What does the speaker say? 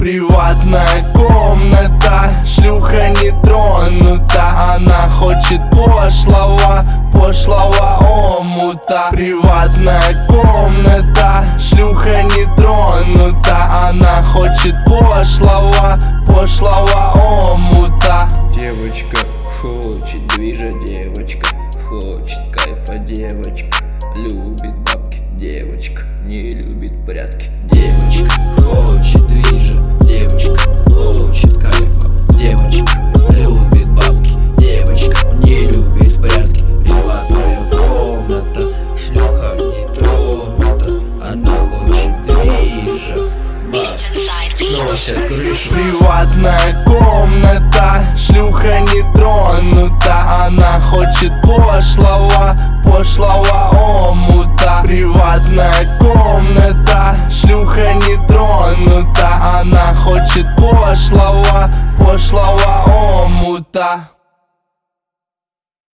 Приватная комната, шлюха не тронута. Она хочет пошлого омута. Приватная комната, шлюха не тронута. Она хочет пошлого омута. Девочка хочет движа, девочка хочет кайфа, девочка любит бабки, девочка не любит порядки. Девочка хочет движа, девочка хочет кайфа, девочка любит бабки, девочка не любит порядки. Приватная комната, шлюха не тронута. Она хочет движа, бабки сносят крышу. Приватная комната, шлюха не тронута. Она хочет пошлого омута. Приватная комната, шлюха не тронута. Она хочет пошлого